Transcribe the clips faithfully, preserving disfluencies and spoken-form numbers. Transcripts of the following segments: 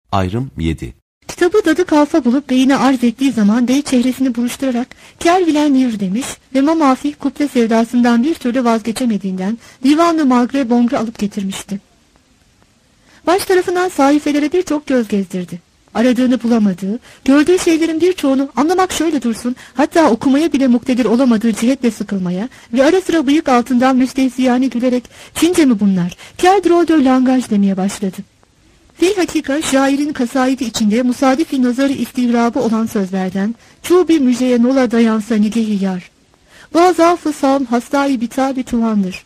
Ayrım yedi. Kitabı Dadı Kalfa bulup beyine arz ettiği zaman bey çehresini buruşturarak "Ker bilen nir" demiş ve Mamafi kuple sevdasından bir türlü vazgeçemediğinden Divan-ı Magre Bongre alıp getirmişti. Baş tarafından sahifelere birçok göz gezdirdi. Aradığını bulamadığı, gördüğü şeylerin birçoğunu anlamak şöyle dursun, hatta okumaya bile muktedir olamadığı cihetle sıkılmaya ve ara sıra bıyık altından müstehziyane gülerek "Çince mi bunlar? Quel drôle de langage" demeye başladı. Filhakika şairin kasaidi içinde musadif-i nazarı istihrabı olan sözlerden "Çu bir müjeye nola dayansa nigehi yar. Bazı savm hastayı bitabi tuhandır.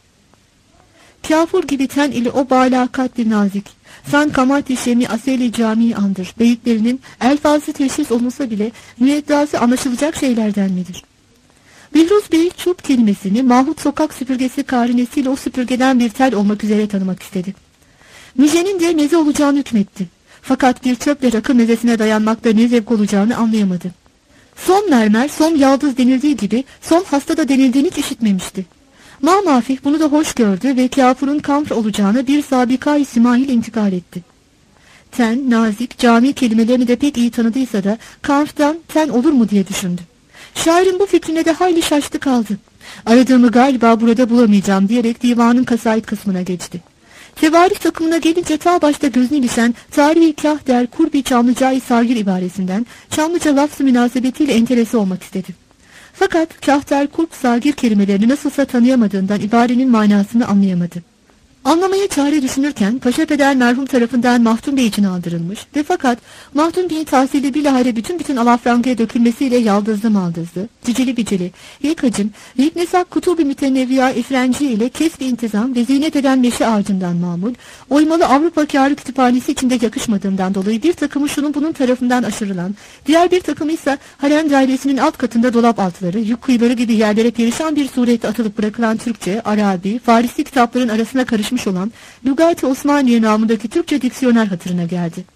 Kafur gibi ten ili o balakatli nazik. San kamati şemi aseli cami andır." Beyitlerinin elfazı teşhis olunsa bile müeddası anlaşılacak şeylerden midir? Bihruz Bey çup kelimesini Mahmut sokak süpürgesi karinesiyle o süpürgeden bir tel olmak üzere tanımak istedi. Müjdenin de meze olacağını hükmetti. Fakat bir çöple rakı mezesine dayanmakta ne zevk olacağını anlayamadı. Som mermer, som yaldız denildiği gibi som hasta da denildiğini hiç işitmemişti. Mamafih bunu da hoş gördü ve kafurun kamr olacağını bir sabika-i simahil intikal etti. Ten, nazik, cami kelimelerini de pek iyi tanıdıysa da kamrdan ten olur mu diye düşündü. Şairin bu fikrine de hayli şaştı kaldı. Aradığımı galiba burada bulamayacağım diyerek divanın kasait kısmına geçti. Tevarih takımına gelince ta başta gözüne ilişen tarihi kah der kurbi Çamlıca-i Sagir ibaresinden Çamlıca lafz-ı münasebetiyle enterese olmak istedi. Fakat kah der kurb sagir kelimelerini nasılsa tanıyamadığından ibarenin manasını anlayamadı. Anlamaya çare düşünürken Paşa Peder merhum tarafından Mahdum Bey için aldırılmış ve fakat Mahdum Bey'in tahsili bilahare bütün bütün alafrangaya dökülmesiyle yaldızlı maldızlı, cicili bicili, yekacım, yeknesak kutubu mütenevviya efrenci ile kesb-i intizam ve ziynet eden meşe ağacından mamul, oymalı Avrupa kârı kütüphanesi içinde yakışmadığından dolayı bir takımı şunun bunun tarafından aşırılan, diğer bir takımı ise harem dairesinin alt katında dolap altları, yük kuyuları gibi yerlere perişan bir surette atılıp bırakılan Türkçe, Arabi, Farisi kitapların arasına karışmış olan Lügat-ı Osmaniye namındaki Türkçe diksiyoner hatırına geldi.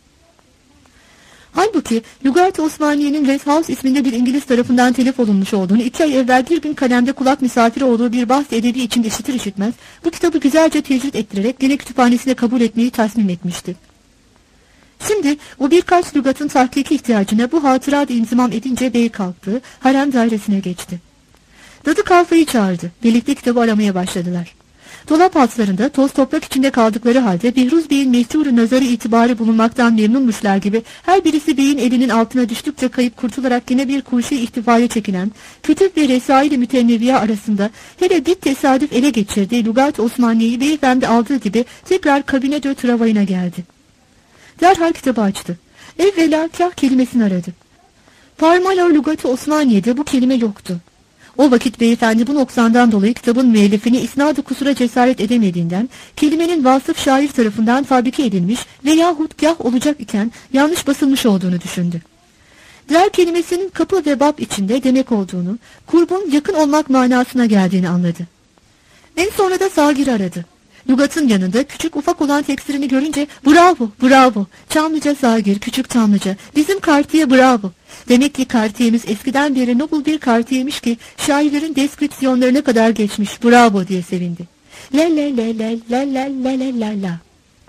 Halbuki Lügat-ı Osmaniye'nin Red House isminde bir İngiliz tarafından telif olunmuş olduğunu iki ay evvel bir gün kalemde kulak misafiri olduğu bir bahs edebi içinde işitir işitmez bu kitabı güzelce tecrit ettirerek gene kütüphanesine kabul etmeyi tasmim etmişti. Şimdi o birkaç lügatın tahkiki ihtiyacına bu hatırat inzimam edince bey kalktı, harem dairesine geçti. Dadı Kalfa'yı çağırdı, birlikte kitabı aramaya başladılar. Dolap altlarında toz toprak içinde kaldıkları halde Bihruz Bey'in mehcûr-ü nazarı itibarı bulunmaktan memnunmuşlar gibi her birisi beyin elinin altına düştükçe kayıp kurtularak yine bir kuşu ihtifaya çekilen kütüp ve resail-i mütenevviye arasında hele bir tesadüf ele geçirdiği Lügat-ı Osmaniye'yi beyefendi aldığı gibi tekrar kabine de travayına geldi. Derhal kitabı açtı. Evvela kah kelimesini aradı. Parmalar Lügat-ı Osmaniye'de bu kelime yoktu. O vakit beyefendi bu noksandan dolayı kitabın müellifini isnad-ı kusura cesaret edemediğinden kelimenin vasıf şair tarafından fabrike edilmiş veyahut kah olacak iken yanlış basılmış olduğunu düşündü. Der kelimesinin kapı ve bab içinde demek olduğunu, kurbun yakın olmak manasına geldiğini anladı. En sonra da Sagir aradı. Lügatın yanında küçük ufak olan teksirini görünce bravo bravo Çamlıca Sagir küçük Çamlıca bizim kartiye bravo. Demek ki kartiyemiz eskiden beri noble bir kartiyemiş ki şairlerin deskripsiyonlarına kadar geçmiş bravo diye sevindi. La la la la la la la la la la.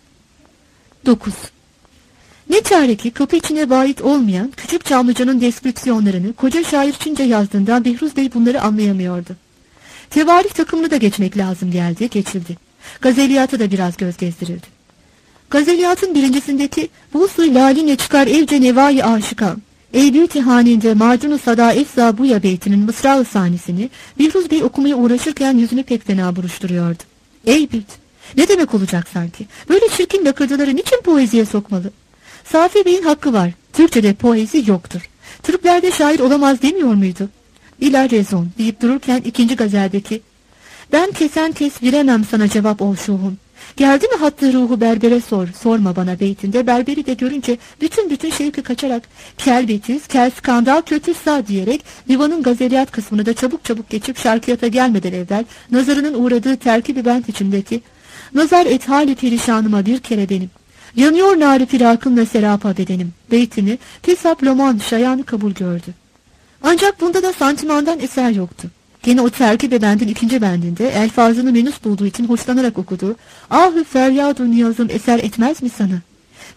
dokuz. Ne çare ki kapı içine vait olmayan küçük Çamlıca'nın deskripsiyonlarını koca şair Çince yazdığından Bihruz Bey bunları anlayamıyordu. Tevarih takımını da geçmek lazım geldi, geçildi. Gazeliyata da biraz göz gezdirildi. Gazeliyatın birincisindeki bu sı laline çıkar evce nevai aşıkan, ey beauty haninde macunu sada efza buya beytinin mısra-ı sahnesini Bihruz Bey okumaya uğraşırken yüzünü pek fena buruşturuyordu. Ey büt, ne demek olacak sanki? Böyle çirkin lakırdıları niçin poeziye sokmalı? Safi Bey'in hakkı var. Türkçe'de poezi yoktur. Türklerde şair olamaz demiyor muydu? İla rezon deyip dururken ikinci gazeldeki ben kesen kes veremem sana cevap ol şuhum. Geldi mi hattı ruhu berbere sor, sorma bana beytinde berberi de görünce bütün bütün şevki kaçarak kel betiz, kel skandal kötü sağ diyerek divanın gazeliyat kısmını da çabuk çabuk geçip şarkiyata gelmeden evvel nazarının uğradığı terkibi bent içindeki nazar et hali perişanıma bir kere benim. Yanıyor nari firakınla serapa bedenim. Beytini tesap loman şayanı kabul gördü. Ancak bunda da santimandan eser yoktu. Gene o terkib bendin ikinci bendinde elfazını menus bulduğu için hoşlanarak okudu. Ahü feryadu niyazım eser etmez mi sana?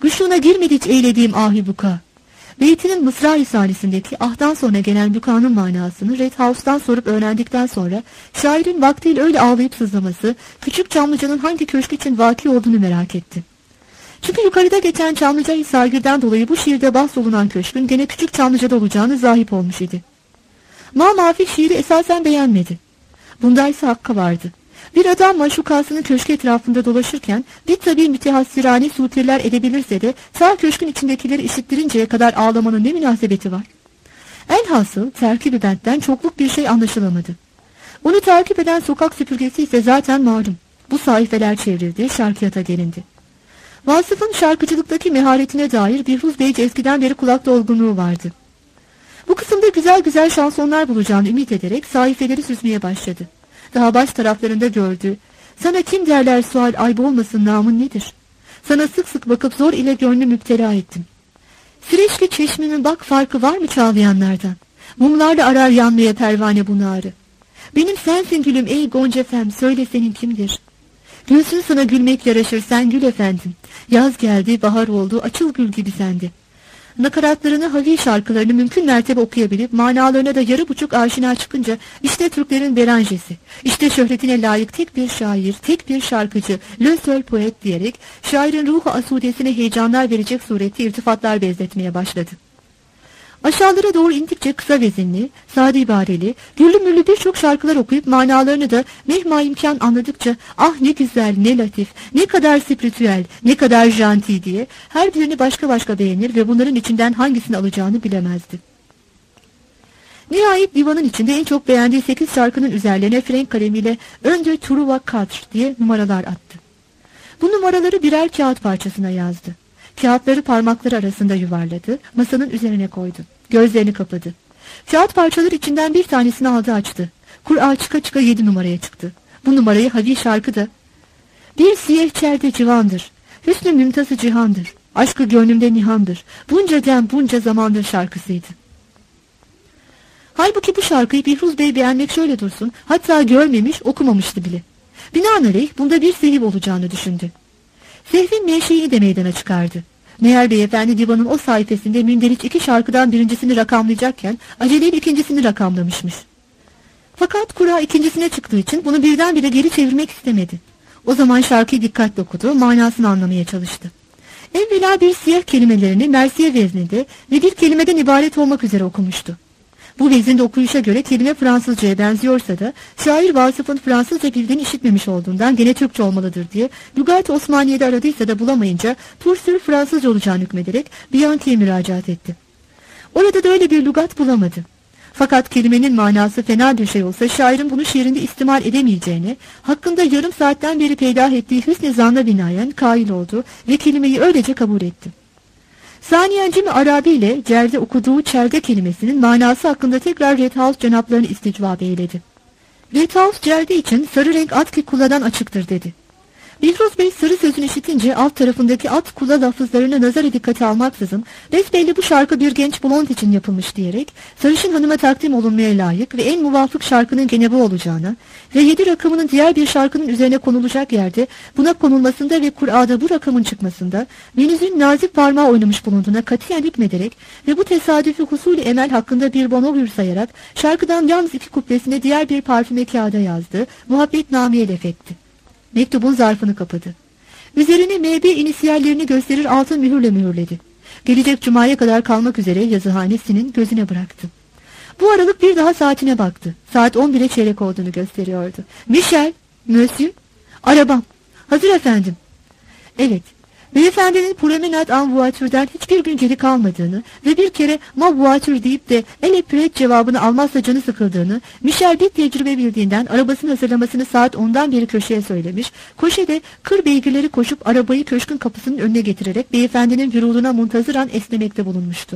Kuşluğuna girmedi hiç eylediğim ahi buka. Beytinin Mısra Risalesindeki ahtan sonra gelen bukanın manasını Red House'dan sorup öğrendikten sonra şairin vaktiyle öyle ağlayıp sızlaması küçük Çamlıca'nın hangi köşk için vaki olduğunu merak etti. Çünkü yukarıda geçen Çamlıca Hisargir'den dolayı bu şiirde bahsolunan köşkün gene küçük Çamlıca'da olacağını zahip olmuş idi. Ma Mafik şiiri esasen beğenmedi. Bunda ise hakkı vardı. Bir adam maşukasının köşkü etrafında dolaşırken bir tabi mütehassirane sutirler edebilirse de sağ köşkün içindekileri işittirinceye kadar ağlamanın ne münasebeti var? Elhasıl terkib-i bentten çokluk bir şey anlaşılamadı. Onu takip eden sokak süpürgesi ise zaten malum. Bu sayfeler çevrildi, şarkıyata gelindi. Vasıf'ın şarkıcılıktaki meharetine dair Bihruz Bey'ce eskiden beri kulak dolgunluğu vardı. Bu kısımda güzel güzel şansonlar bulacağını ümit ederek sayfeleri süzmeye başladı. Daha baş taraflarında gördü. Sana kim derler sual ayıp olmasın namın nedir? Sana sık sık bakıp zor ile gönlü müptela ettim. Sireçli çeşmenin bak farkı var mı çağlayanlardan? Mumlarla arar yanmaya pervane bu narı. Benim sensin gülüm ey Goncefem, söyle senin kimdir? Gülsün sana gülmek yaraşır, sen gül efendim. Yaz geldi, bahar oldu, açıl gül gibi sende. Nakaratlarını, havi şarkılarını mümkün mertebe okuyabilip manalarına da yarı buçuk aşina çıkınca işte Türklerin Beranjesi, işte şöhretine layık tek bir şair, tek bir şarkıcı, le seul poet diyerek şairin ruhu asudesine heyecanlar verecek surette irtifatlar bezletmeye başladı. Aşağılara doğru indikçe kısa vezinli, sade ibareli, güllü müllü birçok şarkılar okuyup manalarını da mehma imkan anladıkça ah ne güzel, ne latif, ne kadar spiritüel, ne kadar janti diye her birini başka başka beğenir ve bunların içinden hangisini alacağını bilemezdi. Nihayet divanın içinde en çok beğendiği sekiz şarkının üzerlerine frenk kalemiyle önce Truva Katr diye numaralar attı. Bu numaraları birer kağıt parçasına yazdı. Kağıtları parmakları arasında yuvarladı, masanın üzerine koydu. Gözlerini kapadı. Kağıt parçaları içinden bir tanesini aldı açtı. Kur'a çıka çıka yedi numaraya çıktı. Bu numarayı havi şarkı da bir siyeh çerde civandır, hüsnü mümtazı cihandır, aşkı gönlümde nihandır, bunca dem bunca zamandır şarkısıydı. Halbuki bu şarkıyı Bihruz Bey beğenmek şöyle dursun, hatta görmemiş okumamıştı bile. Binaenaleyh bunda bir sehif olacağını düşündü. Sehvin menşeini de meydana çıkardı. Meğer beyefendi divanın o sayfasında münderiç iki şarkıdan birincisini rakamlayacakken aceleyle ikincisini rakamlamışmış. Fakat kura ikincisine çıktığı için bunu birdenbire geri çevirmek istemedi. O zaman şarkıyı dikkatle okudu, manasını anlamaya çalıştı. Evvela bir siyah kelimelerini mersiye vezninde ve bir kelimeden ibaret olmak üzere okumuştu. Bu vezinde okuyuşa göre kelime Fransızcaya benziyorsa da şair Vasıf'ın Fransızca bildiğini işitmemiş olduğundan gene Türkçe olmalıdır diye Lügat-ı Osmaniye'de aradıysa da bulamayınca Pursür Fransızca olacağını hükmederek Bianchi'ye müracaat etti. Orada da öyle bir lügat bulamadı. Fakat kelimenin manası fena bir şey olsa şairin bunu şiirinde istimal edemeyeceğini, hakkında yarım saatten beri peydah ettiği hüsn-i zanna binaen kail oldu ve kelimeyi öylece kabul etti. Saniyen Cim-i Arabi ile Cer'de okuduğu çerde kelimesinin manası hakkında tekrar Red House cenaplarını isticvab eyledi. Red House Cer'de için sarı renk at ki kuladan açıktır dedi. Bihruz Bey sarı sözünü işitince alt tarafındaki at kula lafızlarına nazara dikkate almaksızın besbelli bu şarkı bir genç blond için yapılmış diyerek sarışın hanıma takdim olunmaya layık ve en muvafık şarkının gene bu olacağına ve yedi rakamının diğer bir şarkının üzerine konulacak yerde buna konulmasında ve Kur'a'da bu rakamın çıkmasında Venüs'ün nazik parmağı oynamış bulunduğuna katiyen hükmederek ve bu tesadüfi husul-i emel hakkında bir bonogür sayarak şarkıdan yalnız iki kuplesine diğer bir parfüme kağıda yazdı, muhabbetnameye lef etti. Mektubun zarfını kapadı. Üzerine M B inisiyallerini gösterir altın mühürle mühürledi. Gelecek cumaya kadar kalmak üzere yazıhanesinin gözüne bıraktı. Bu aralık bir daha saatine baktı. Saat on bire çeyrek olduğunu gösteriyordu. Michel, Monsieur, arabam. Hazır efendim. Evet. Beyefendinin promenade en voitur'den hiçbir gün geri kalmadığını ve bir kere ma voiture deyip de ele pret cevabını almazsa canı sıkıldığını Michel bir tecrübe bildiğinden arabasını hazırlamasını saat ondan beri köşeye söylemiş. Koşe de kır beygirleri koşup arabayı köşkün kapısının önüne getirerek beyefendinin vüruluna muntazıran esnemekte bulunmuştu.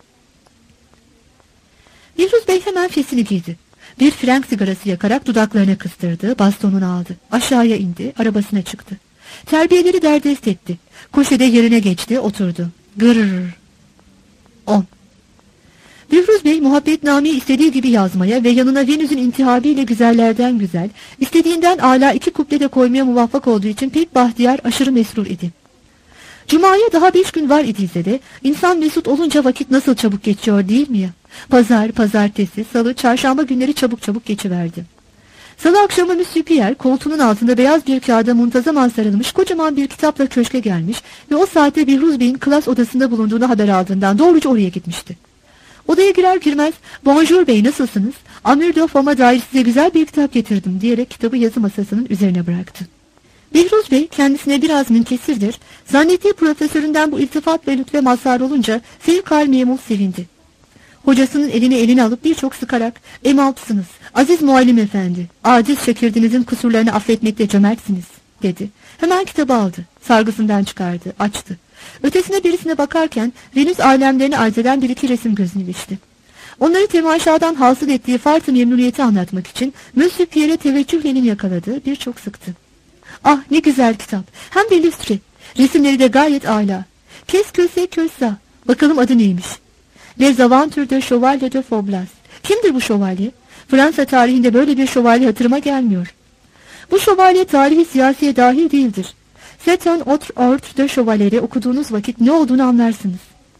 Bihruz Bey hemen fesini giydi. Bir frenk sigarası yakarak dudaklarına kıstırdı, bastonunu aldı. Aşağıya indi, arabasına çıktı. Terbiyeleri derdest etti. Koşede yerine geçti, oturdu. Gırrrr. On. Bihruz Bey muhabbetnameyi istediği gibi yazmaya ve yanına Venüs'ün intihabıyla güzellerden güzel, istediğinden âlâ iki kuple de koymaya muvaffak olduğu için pek bahtiyar, aşırı mesrur idi. Cuma'ya daha beş gün var idiyse de insan mesut olunca vakit nasıl çabuk geçiyor değil mi ya? Pazar, pazartesi, salı, çarşamba günleri çabuk çabuk geçiverdi. Salı akşamı Monsieur Pierre koltuğunun altında beyaz bir kağıda muntazaman sarılmış kocaman bir kitapla köşke gelmiş ve o saatte Bihruz Bey'in klas odasında bulunduğunu haber aldığından doğruca oraya gitmişti. Odaya girer girmez "Bonjour bey, nasılsınız? Amir de Fama dair size güzel bir kitap getirdim" diyerek kitabı yazı masasının üzerine bıraktı. Bihruz Bey kendisine biraz münkesirdir, zannettiği profesöründen bu iltifat ve lütfe mazhar olunca fevkal memul sevindi. Hocasının elini eline alıp birçok sıkarak "Emaltısınız, aziz muallim efendi, aciz şakirdinizin kusurlarını affetmekte cömertsiniz" dedi. Hemen kitabı aldı, sargısından çıkardı, açtı. Ötesine birisine bakarken Venüs alemlerini arz eden bir iki resim gözüne ilişti. Onları temaşadan hasıl ettiği farz-ı memnuniyeti anlatmak için Monsieur Pierre'e teveccühle elini yakaladı, birçok sıktı. Ah ne güzel kitap, hem de illüstre, resimleri de gayet âlâ. Kes köse kösa, bakalım adı neymiş? Les Aventures de Chevalier de Faublas. Kimdir bu şövalye? Fransa tarihinde böyle bir şövalye hatırıma gelmiyor. Bu şövalye tarihi siyasiye dahil değildir. C'est un autre ordre de chevalier okuduğunuz vakit ne olduğunu anlarsınız.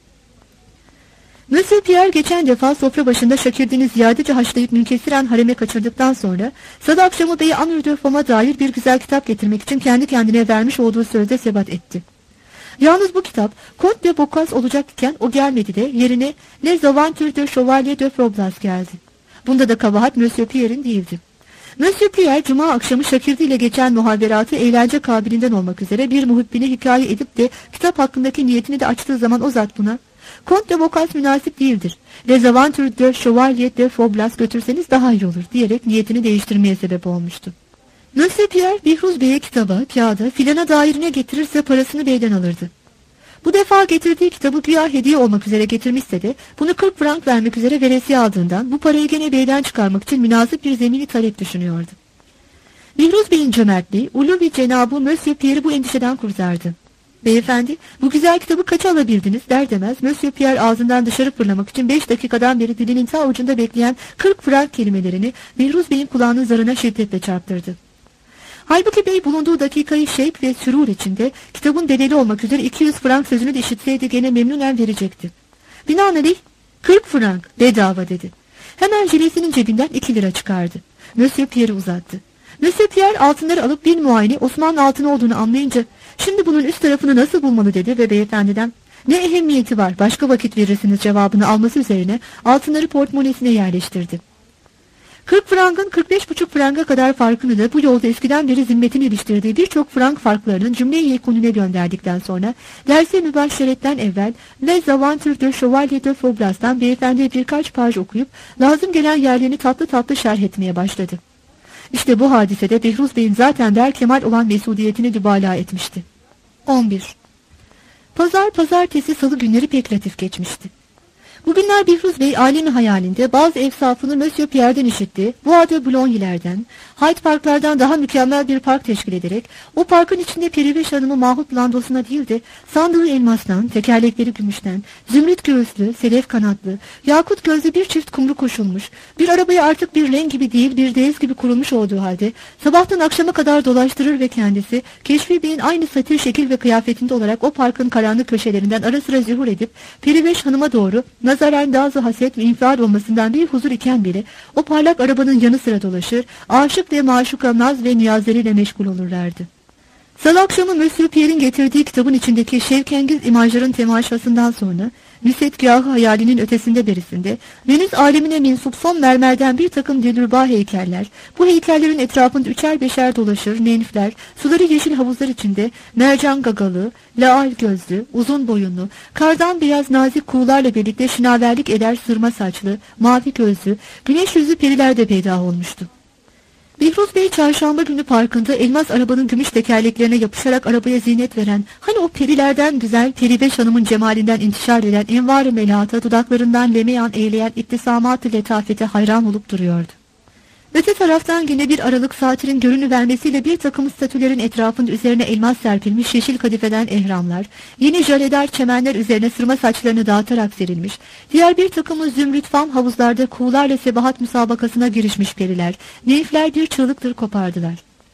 Monsieur Pierre geçen defa sofra başında şakirdini ziyadece haşlayıp münkesiren hareme kaçırdıktan sonra salı akşamı Bey Amir de Fam'a dair bir güzel kitap getirmek için kendi kendine vermiş olduğu sözde sebat etti. Yalnız bu kitap Comte de Bocas olacakken o gelmedi de yerine Les Aventures de Chevalier de Faublas geldi. Bunda da kabahat Monsieur Pierre'in değildi. Monsieur Pierre cuma akşamı Şakirdi ile geçen muhaberatı eğlence kabilinden olmak üzere bir muhibbine hikaye edip de kitap hakkındaki niyetini de açtığı zaman o zat buna Comte de Bocas münasip değildir, Les Aventures de Chevalier de Faublas götürseniz daha iyi olur diyerek niyetini değiştirmeye sebep olmuştu. Monsieur Pierre Bihruz Bey'e kitaba, kağıda, filana dair ne getirirse parasını beyden alırdı. Bu defa getirdiği kitabı güya hediye olmak üzere getirmişse de bunu kırk frank vermek üzere veresiye aldığından bu parayı gene beyden çıkarmak için münasip bir zemini talep düşünüyordu. Bihruz Bey'in cömertliği, ulu bir cenabı Monsieur Pierre'i bu endişeden kurtardı. "Beyefendi, bu güzel kitabı kaça alabildiniz?" der demez Monsieur Pierre ağzından dışarı fırlamak için beş dakikadan beri dilinin ta ucunda bekleyen kırk frank kelimelerini Bihruz Bey'in kulağının zarına şiddetle çarptırdı. Halbuki bey bulunduğu dakikayı şevk ve sürur içinde kitabın bedeli olmak üzere iki yüz frank sözünü de işitseydi gene memnunen verecekti. Binaenaleyh kırk frank bedava dedi. Hemen jilesinin cebinden iki lira çıkardı. Monsieur Pierre'e uzattı. Monsieur Pierre altınları alıp bin muayene Osmanlı altını olduğunu anlayınca "Şimdi bunun üst tarafını nasıl bulmalı?" dedi ve beyefendiden "Ne ehemmiyeti var, başka vakit verirsiniz" cevabını alması üzerine altınları portmonesine yerleştirdi. kırk frangın kırk beş buçuk franga kadar farkını da bu yolda eskiden beri zimmetini iliştirdiği birçok frank farklarının cümle-i yekunine gönderdikten sonra derse mübaşşeretten evvel Les Aventures de Chevalier de Faublas'tan beyefendiye birkaç paj okuyup lazım gelen yerlerini tatlı tatlı şerh etmeye başladı. İşte bu hadisede Bihruz Bey'in zaten berkemal olan mesudiyetini dübala etmişti. on bir. Pazar, pazartesi, salı günleri pek latif geçmişti. Bugünler Bihruz Bey alemi hayalinde bazı evsafını Monsieur Pierre'den işitti, Bois de Boulogne'lerden, Hyde Park'lardan daha mükemmel bir park teşkil ederek o parkın içinde Periveş Hanım'ı Mahmut Blandos'una değil de sandığı elmastan, tekerlekleri gümüşten, zümrüt göğüslü, sedef kanatlı, yakut gözlü bir çift kumru koşulmuş, bir arabaya artık bir ren gibi değil bir dez gibi kurulmuş olduğu halde sabahtan akşama kadar dolaştırır ve kendisi Keşfi Bey'in aynı satir şekil ve kıyafetinde olarak o parkın karanlık köşelerinden ara sıra zuhur edip Periveş Hanım'a doğru nazaren dazı haset ve infial olmasından bir huzur iken bile o parlak arabanın yanı sıra dolaşır, aşık ve maşuka naz ve niyazlarıyla meşgul olurlardı. Salı akşamı Monsieur Pierre'in getirdiği kitabın içindeki şevkengiz imajların temaşasından sonra müsetgahı hayalinin ötesinde berisinde Venüs alemine mensup son mermerden bir takım dilruba heykeller, bu heykellerin etrafında üçer beşer dolaşır, nenfler, suları yeşil havuzlar içinde mercan gagalı, laal gözlü, uzun boyunlu, kardan beyaz nazik kuğularla birlikte şinaverlik eder sırma saçlı, mavi gözlü, güneş yüzlü periler de peydah olmuştu. Bihruz Bey çarşamba günü parkında elmas arabanın gümüş tekerleklerine yapışarak arabaya zinet veren, hani o perilerden güzel Periveş Hanım'ın cemalinden intişar eden envar-ı melata, dudaklarından lemeyan eğleyen ibtisamat-ı letafete hayran olup duruyordu. Öte taraftan yine bir aralık satirin görünüvermesiyle bir takım statülerin etrafında üzerine elmas serpilmiş yeşil kadifeden ehramlar, yeni jöledar çemenler üzerine sırma saçlarını dağıtarak serilmiş, diğer bir takımı zümrüt fam havuzlarda kuğularla sebahat müsabakasına girişmiş periler, neyfler bir çığlıktır kopardılar.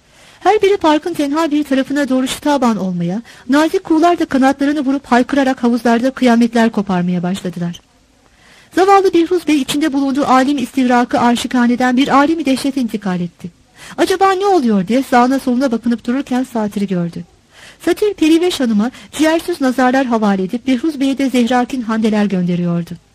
Her biri parkın tenha bir tarafına doğru şitaban olmaya, nazik kuğular da kanatlarını vurup haykırarak havuzlarda kıyametler koparmaya başladılar. Zavallı Bihruz Bey içinde bulunduğu alim istivrakı arşikaneden bir alimi dehşete intikal etti. Acaba ne oluyor diye sağına soluna bakınıp dururken Satir'i gördü. Satir Periveş Hanım'a ciğersiz nazarlar havale edip Bihruz Bey'e de zehrakin handeler gönderiyordu.